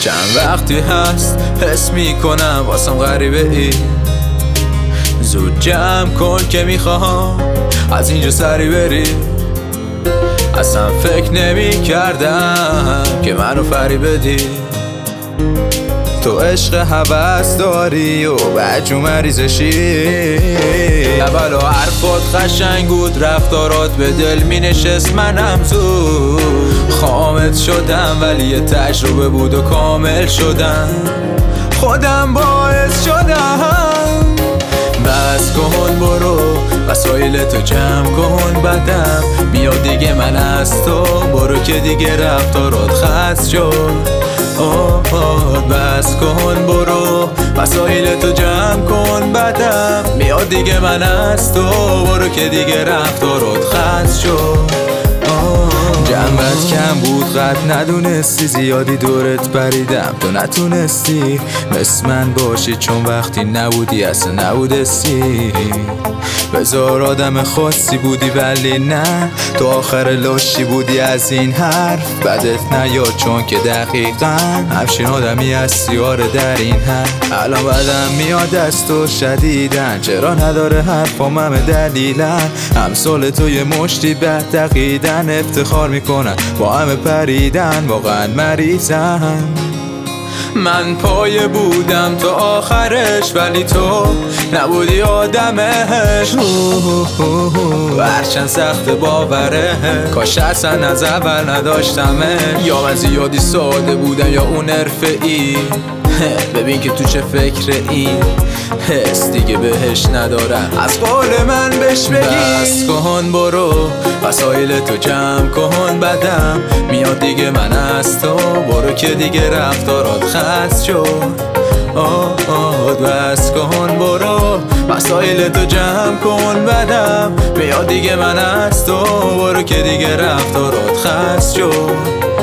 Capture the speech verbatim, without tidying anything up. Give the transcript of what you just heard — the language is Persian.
چند وقتی هست حس میکنم واسم غریبه ای. زود جمع کن که میخوام از اینجا سری بری. اصلا فکر نمی کردم که منو فری بدی. تو عشق هوس داری و بجو مریضشی. اول و حرفات قشنگ بود، رفتارات به دل می نشست. منم زود خامت شدم ولی یه تجربه بود و کامل شدم. خودم باعث شدم. بس کن برو وسایل تو جمع کن، بعدم میاد دیگه من از تو. برو که دیگه رفتارات خست شد. آه بس کن برو وسایل تو جمع کن، بعدم میاد دیگه من از تو. برو که دیگه رفتارات خست شد. جنبت کم بود قد ندونستی، زیادی دورت پریدم تو نتونستی مثل من باشی، چون وقتی نبودی اصلا نبودستی. بذار آدم خاصی بودی ولی نه، تو آخر لاشی بودی از این حرف. بدت نیاد چون که دقیقا همچین آدمی هستی. آره در این حد الان بدم میاد از تو شدیدن. چرا نداره حرفام همه دلیلن؟ امثال تو یه مشتی بد دقیدن. افتخار میکنن با همه پریدن، واقعا مریضن. من پایه بودم تا آخرش ولی تو نبودی آدمش. هرچند سخت باوره کاش اصلا از اول نداشتمش. یا من زیادی ساده بودم یا اون حرفه‌ای. ببین که تو چه فکر این حس دیگه بهش ندارم. از قول من بهش بگی بس کن برو وسایل تو جمع کن، بعدم میاد دیگه من از تو. برو که دیگه رفتارات خست شد. آه آه بس کن برو وسایل تو جمع کن، بعدم میاد دیگه من از تو. برو که دیگه رفتارات خست شد.